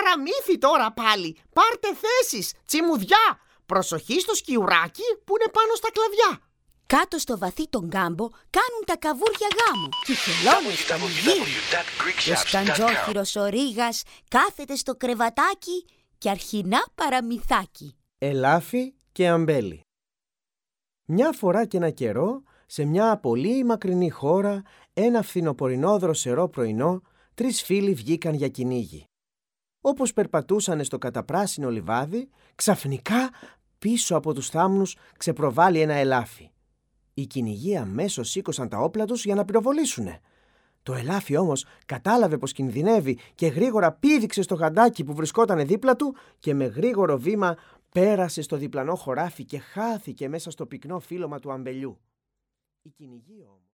παραμύθι τώρα πάλι. Πάρτε θέσεις, τσιμουδιά. Προσοχή στο σκιουράκι που είναι πάνω στα κλαδιά. Κάτω στο βαθύ τον κάμπο κάνουν τα καβούρια γάμο. Και χελώνες πανηγύρι. Ο σκαντζόχυρος ο Ρήγας κάθεται στο κρεβατάκι και αρχινά παραμυθάκι. Ελάφι και αμπέλι. Μια φορά και ένα καιρό, σε μια πολύ μακρινή χώρα, ένα φθινοπορεινό δροσερό πρωινό, 3 φίλοι βγήκαν για κυνήγι. Όπως περπατούσανε στο καταπράσινο λιβάδι, ξαφνικά πίσω από τους θάμνους ξεπροβάλλει ένα ελάφι. Οι κυνηγοί αμέσως σήκωσαν τα όπλα τους για να πυροβολήσουνε. Το ελάφι όμως κατάλαβε πως κινδυνεύει και γρήγορα πήδηξε στο γαντάκι που βρισκότανε δίπλα του και με γρήγορο βήμα πέρασε στο διπλανό χωράφι και χάθηκε μέσα στο πυκνό φύλλωμα του αμπελιού. Οι κυνηγοί όμως